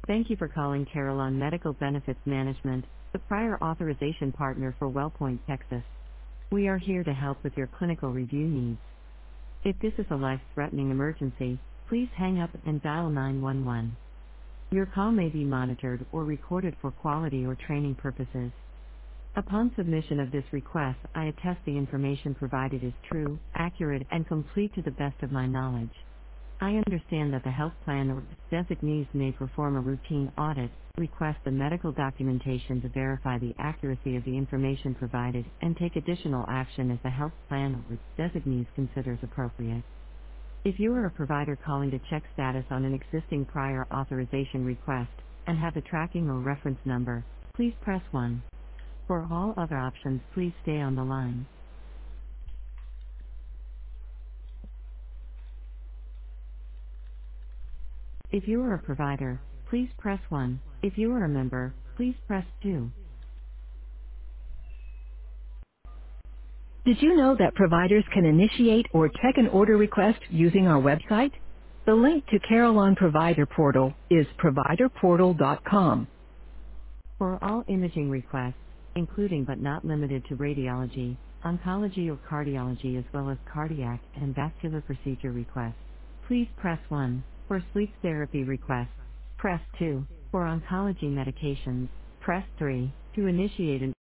Thank you for calling Carillon Medical Benefits Management, the prior authorization partner for WellPoint, Texas. We are here to help with your clinical review needs. If this is a life-threatening emergency, please hang up and dial 911. Your call may be monitored or recorded for quality or training purposes. Upon submission of this request, I attest the information provided is true, accurate, and complete to the best of my knowledge. I understand that the health plan or designees may perform a routine audit, request the medical documentation to verify the accuracy of the information provided, and take additional action as the health plan or designees considers appropriate. If you are a provider calling to check status on an existing prior authorization request and have the tracking or reference number, please press 1. For all other options, please stay on the line. If you are a provider, please press 1. If you are a member, please press 2. Did you know that providers can initiate or check an order request using our website? The link to Carillon Provider Portal is providerportal.com. For all imaging requests, including but not limited to radiology, oncology or cardiology as well as cardiac and vascular procedure requests, please press 1. For sleep therapy requests, press 2. For oncology medications, press 3. To initiate an